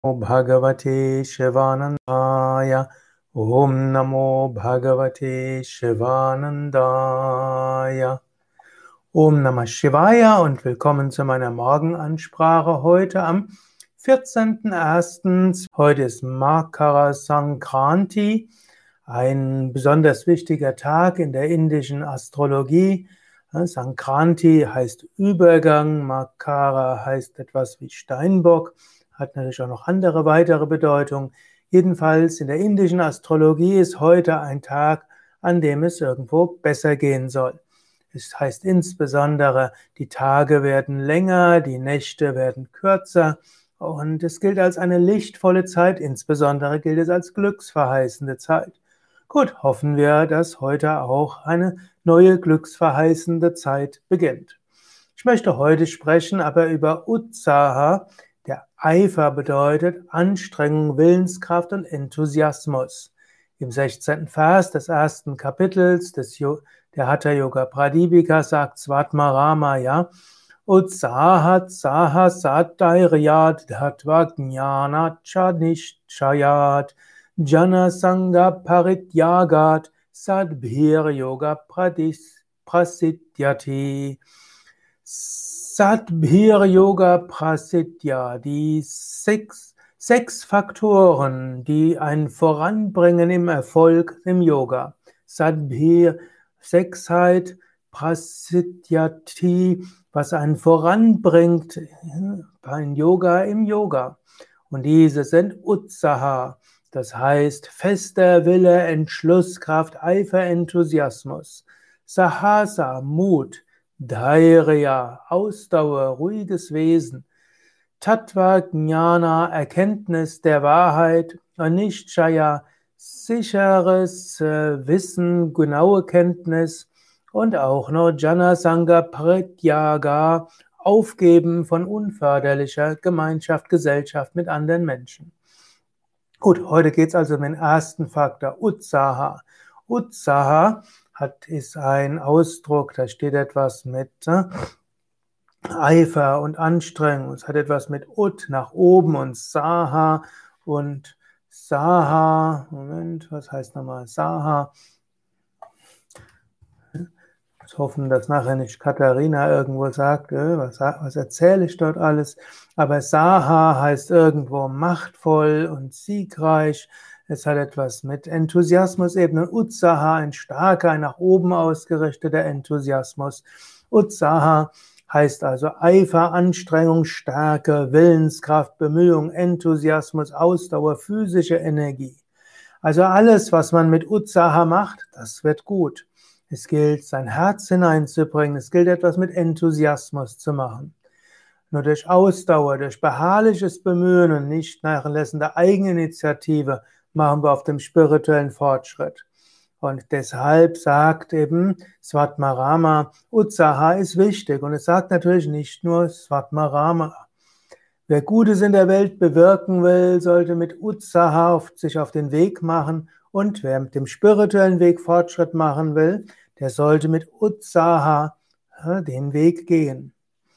Namo Bhagavate Shivanandaya. Om Namo Bhagavate Shivanandaya. Om Namah Shivaya und willkommen zu meiner Morgenansprache heute am 14.01. Heute ist Makara Sankranti, ein besonders wichtiger Tag in der indischen Astrologie. Sankranti heißt Übergang, Makara heißt etwas wie Steinbock, hat natürlich auch noch andere weitere Bedeutung. Jedenfalls in der indischen Astrologie ist heute ein Tag, an dem es irgendwo besser gehen soll. Es heißt insbesondere, die Tage werden länger, die Nächte werden kürzer und es gilt als eine lichtvolle Zeit, insbesondere gilt es als glücksverheißende Zeit. Gut, hoffen wir, dass heute auch eine neue glücksverheißende Zeit beginnt. Ich möchte heute sprechen aber über Utsaha. Der Eifer bedeutet Anstrengung, Willenskraft und Enthusiasmus. Im 16. Vers des ersten Kapitels der Hatha Yoga Pradipika sagt Svatmarama, ja, Utsahat saha sattairyat dhatva jnanat chanishchayat jana sangha parityagat sadbhir yoga prasidhyati. Sadbhir Yoga Prasidhya, die sechs Faktoren, die einen voranbringen im Erfolg im Yoga. Sadbhir, Sechsheit, Prasidhyati, was einen voranbringt im Yoga. Und diese sind Utsaha, das heißt fester Wille, Entschlusskraft, Eifer, Enthusiasmus. Sahasa, Mut. Dhairya, Ausdauer, ruhiges Wesen. Tattva Jnana, Erkenntnis der Wahrheit. Anishchaya, sicheres Wissen, genaue Kenntnis. Und auch noch Jana Sangha Parityaga, Aufgeben von unförderlicher Gemeinschaft, Gesellschaft mit anderen Menschen. Gut, heute geht es also um den ersten Faktor, Utsaha. Utsaha ist ein Ausdruck, da steht etwas mit Eifer und Anstrengung. Es hat etwas mit Ut nach oben und Saha. Moment, was heißt nochmal Saha? Ich hoffe, dass nachher nicht Katharina irgendwo sagt, was erzähle ich dort alles. Aber Saha heißt irgendwo machtvoll und siegreich. Es hat etwas mit Enthusiasmus eben. Utsaha, ein starker, ein nach oben ausgerichteter Enthusiasmus. Utsaha heißt also Eifer, Anstrengung, Stärke, Willenskraft, Bemühung, Enthusiasmus, Ausdauer, physische Energie. Also alles, was man mit Utsaha macht, das wird gut. Es gilt, sein Herz hineinzubringen. Es gilt, etwas mit Enthusiasmus zu machen. Nur durch Ausdauer, durch beharrliches Bemühen und nicht nachlässende Eigeninitiative machen wir auf dem spirituellen Fortschritt. Und deshalb sagt eben Svatmarama, Utsaha ist wichtig. Und es sagt natürlich nicht nur Svatmarama. Wer Gutes in der Welt bewirken will, sollte mit Utsaha sich auf den Weg machen. Und wer mit dem spirituellen Weg Fortschritt machen will, der sollte mit Utsaha den Weg gehen.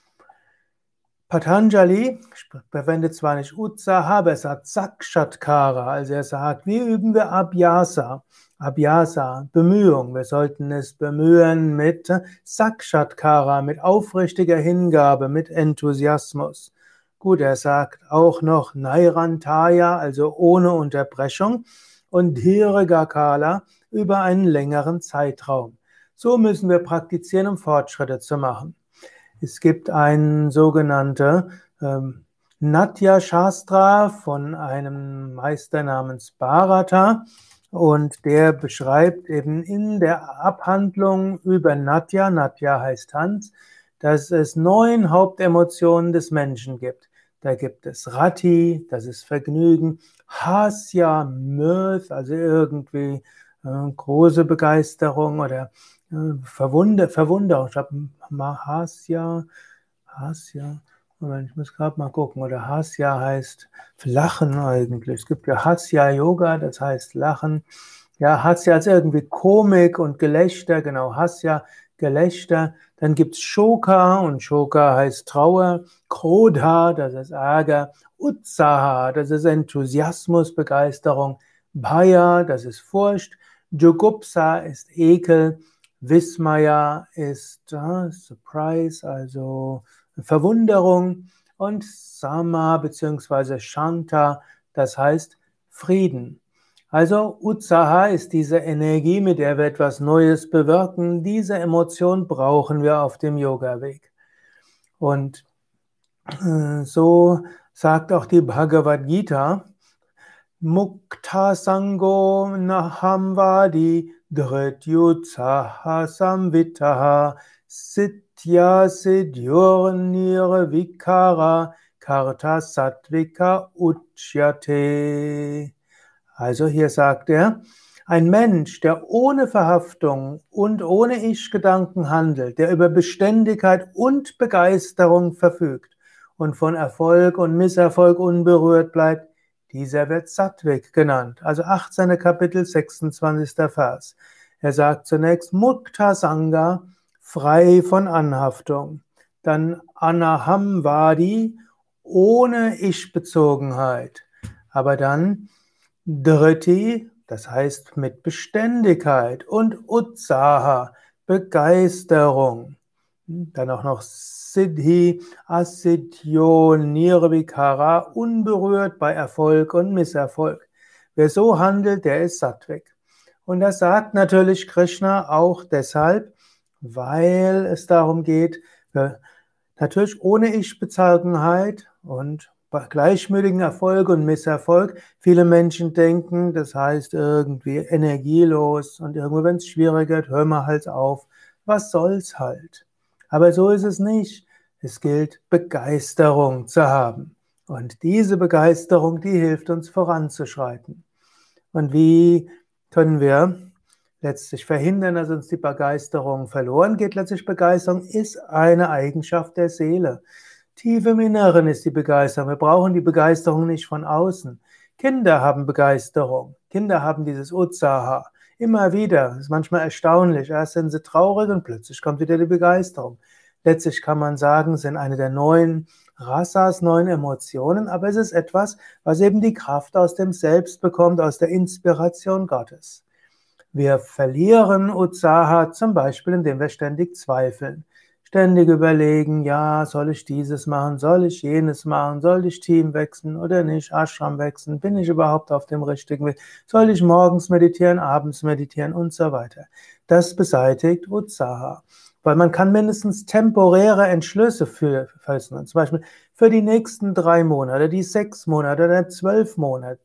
Patanjali verwendet zwar nicht Utsaha, aber er sagt Sakshatkara, also er sagt, wie üben wir Abhyasa? Abhyasa, Bemühung. Wir sollten es bemühen mit Sakshatkara, mit aufrichtiger Hingabe, mit Enthusiasmus. Gut, er sagt auch noch Nairantaya, also ohne Unterbrechung, und Dirghakala über einen längeren Zeitraum. So müssen wir praktizieren, um Fortschritte zu machen. Es gibt ein sogenannte Natya Shastra von einem Meister namens Bharata und der beschreibt eben in der Abhandlung über Natya, Natya heißt Tanz, dass es 9 Hauptemotionen des Menschen gibt. Da gibt es Rati, das ist Vergnügen, Hasya, Mirth, also irgendwie große Begeisterung oder Verwunderung. Ich habe Hasya, Moment, ich muss gerade mal gucken. Oder Hasya heißt Lachen eigentlich. Es gibt ja Hasya Yoga, das heißt Lachen. Ja, Hasya ist irgendwie Komik und Gelächter, genau. Hasya Gelächter. Dann gibt's Shoka und Shoka heißt Trauer. Krodha, das ist Ärger. Utsaha, das ist Enthusiasmus, Begeisterung. Bhaya, das ist Furcht. Jugupsa ist Ekel. Vismaya ist Surprise, also Verwunderung. Und Sama bzw. Shanta, das heißt Frieden. Also Utsaha ist diese Energie, mit der wir etwas Neues bewirken. Diese Emotion brauchen wir auf dem Yoga-Weg. Und so sagt auch die Bhagavad Gita, Mukta Sango Nahamvadi Dhrityutsaha Samvitaha Sitya Sidhyor Nirvikara Karta Sattvika Uchyate. Also hier sagt er, ein Mensch, der ohne Verhaftung und ohne Ich-Gedanken handelt, der über Beständigkeit und Begeisterung verfügt und von Erfolg und Misserfolg unberührt bleibt, dieser wird Sattvik genannt. Also 18. Kapitel, 26. Vers. Er sagt zunächst Mukta Sangha, frei von Anhaftung. Dann Anahamvadi, ohne Ich-Bezogenheit. Aber dann Dhriti, das heißt mit Beständigkeit, und Utsaha, Begeisterung. Dann auch noch Siddhi, Asidhyo, Nirvikara, unberührt bei Erfolg und Misserfolg. Wer so handelt, der ist Sattvik. Und das sagt natürlich Krishna auch deshalb, weil es darum geht, natürlich ohne Ich-Bezogenheit und bei gleichmütigen Erfolg und Misserfolg. Viele Menschen denken, das heißt irgendwie energielos und irgendwo, wenn es schwieriger wird, hör mal halt auf. Was soll's halt? Aber so ist es nicht. Es gilt, Begeisterung zu haben. Und diese Begeisterung, die hilft uns voranzuschreiten. Und wie können wir letztlich verhindern, dass uns die Begeisterung verloren geht? Letztlich Begeisterung ist eine Eigenschaft der Seele. Tief im Inneren ist die Begeisterung. Wir brauchen die Begeisterung nicht von außen. Kinder haben Begeisterung. Kinder haben dieses Utsaha. Immer wieder. Das ist manchmal erstaunlich. Erst sind sie traurig und plötzlich kommt wieder die Begeisterung. Letztlich kann man sagen, es sind eine der neuen Rasas, neuen Emotionen, aber es ist etwas, was eben die Kraft aus dem Selbst bekommt, aus der Inspiration Gottes. Wir verlieren Utsaha zum Beispiel, indem wir ständig zweifeln. Ständig überlegen, ja, soll ich dieses machen, soll ich jenes machen, soll ich Team wechseln oder nicht, Ashram wechseln, bin ich überhaupt auf dem richtigen Weg, soll ich morgens meditieren, abends meditieren und so weiter. Das beseitigt Utsaha, weil man kann mindestens temporäre Entschlüsse fassen, zum Beispiel für die nächsten 3 Monate, die 6 Monate oder 12 Monate,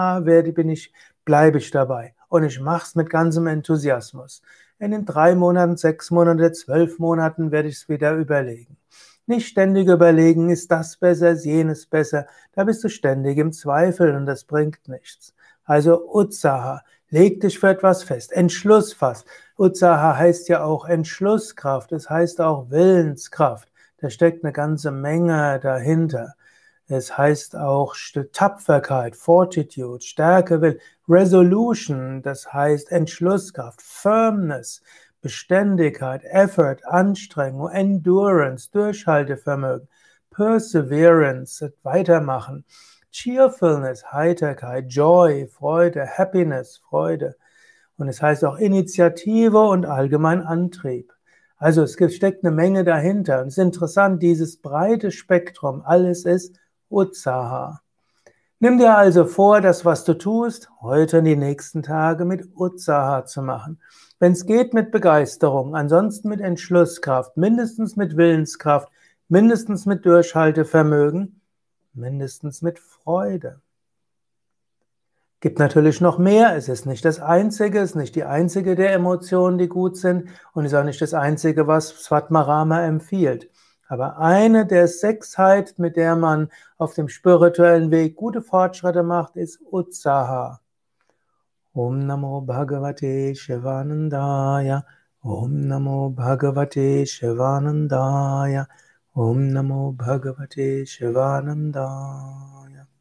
bleibe ich dabei und ich mache es mit ganzem Enthusiasmus. In den 3 Monaten, 6 Monaten, 12 Monaten werde ich es wieder überlegen. Nicht ständig überlegen, ist das besser, ist jenes besser. Da bist du ständig im Zweifel und das bringt nichts. Also Utsaha, leg dich für etwas fest, Entschluss fass. Utsaha heißt ja auch Entschlusskraft, es heißt auch Willenskraft. Da steckt eine ganze Menge dahinter. Es heißt auch Tapferkeit, Fortitude, Stärke, Will, Resolution, das heißt Entschlusskraft, Firmness, Beständigkeit, Effort, Anstrengung, Endurance, Durchhaltevermögen, Perseverance, weitermachen, Cheerfulness, Heiterkeit, Joy, Freude, Happiness, Freude. Und es heißt auch Initiative und allgemein Antrieb. Also es steckt eine Menge dahinter. Und es ist interessant, dieses breite Spektrum, alles ist Utsaha. Nimm dir also vor, das, was du tust, heute und die nächsten Tage mit Utsaha zu machen. Wenn es geht, mit Begeisterung, ansonsten mit Entschlusskraft, mindestens mit Willenskraft, mindestens mit Durchhaltevermögen, mindestens mit Freude. Gibt natürlich noch mehr. Es ist nicht das Einzige, es ist nicht die einzige der Emotionen, die gut sind und ist auch nicht das Einzige, was Svatmarama empfiehlt. Aber eine der 6 mit der man auf dem spirituellen Weg gute Fortschritte macht, ist Utsaha. Om Namo Bhagavate Shivanandaya. Om Namo Bhagavate Shivanandaya. Om Namo Bhagavate Shivanandaya.